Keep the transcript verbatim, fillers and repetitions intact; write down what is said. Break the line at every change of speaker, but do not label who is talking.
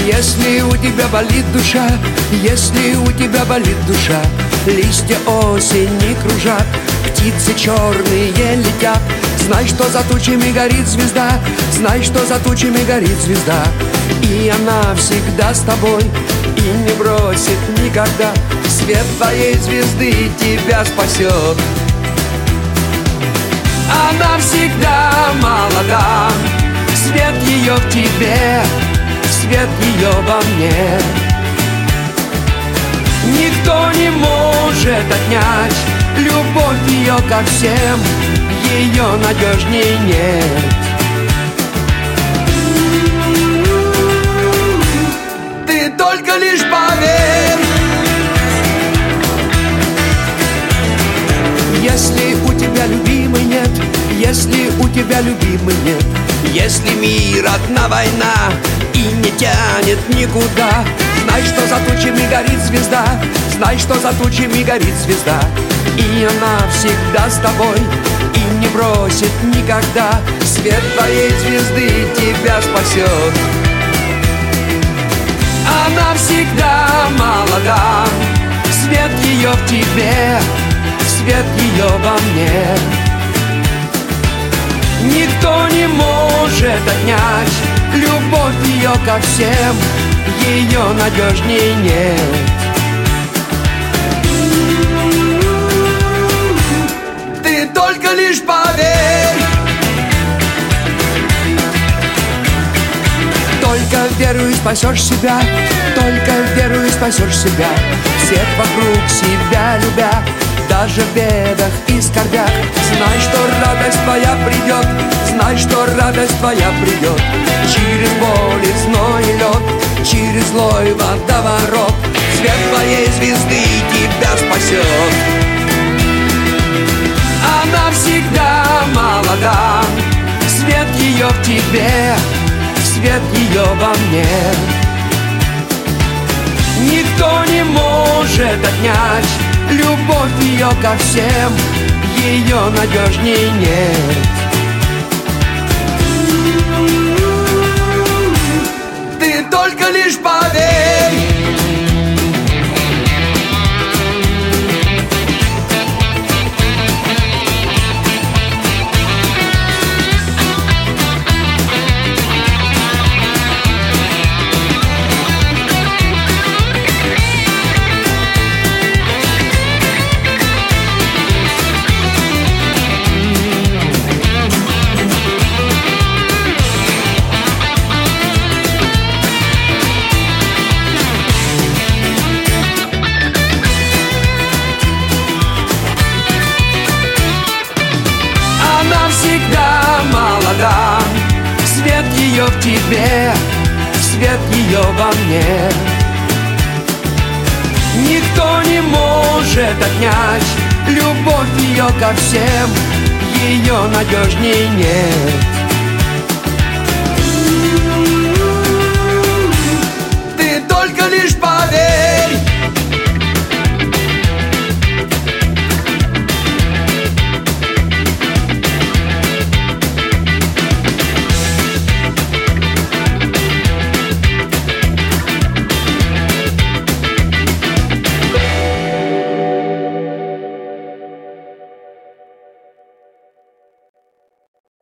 Если у тебя болит душа, если у тебя болит душа, листья осени кружат, птицы черные летят. Знай, что за тучами горит звезда, знай, что за тучами горит звезда, и она всегда с тобой и не бросит никогда. Свет твоей звезды тебя спасет. Она всегда молода, свет ее в тебе, свет ее во мне. Никто не может отнять любовь ее ко всем, ее надежней нет. Ты только лишь поверь. Если у тебя любимый нет, если у тебя любимый нет, если мир одна война и не тянет никуда, знай, что за тучами горит звезда, знай, что за тучами горит звезда, и она всегда с тобой и не бросит никогда. Свет твоей звезды тебя спасет. Она всегда молода, свет ее в тебе, свет ее во мне. Никто не может отнять любовь ее ко всем, ее надежней нет. Ты только лишь поверь. Только веруй, спасешь себя, только веруй, спасешь себя. Всех вокруг себя любя, даже в бедах и скорбях. Знай, что радость твоя придет, знай, что радость твоя придет. Через боль и зной и лед, через злой водоворот, свет твоей звезды тебя спасет. Она всегда молода, свет ее в тебе, свет ее во мне. Никто не может отнять любовь ее ко всем, ее надежней нет. Ты только лишь поверь. Молода, свет ее в тебе, свет ее во мне. Никто не может отнять любовь ее ко всем, ее надежней нет. Ты только лишь поверь.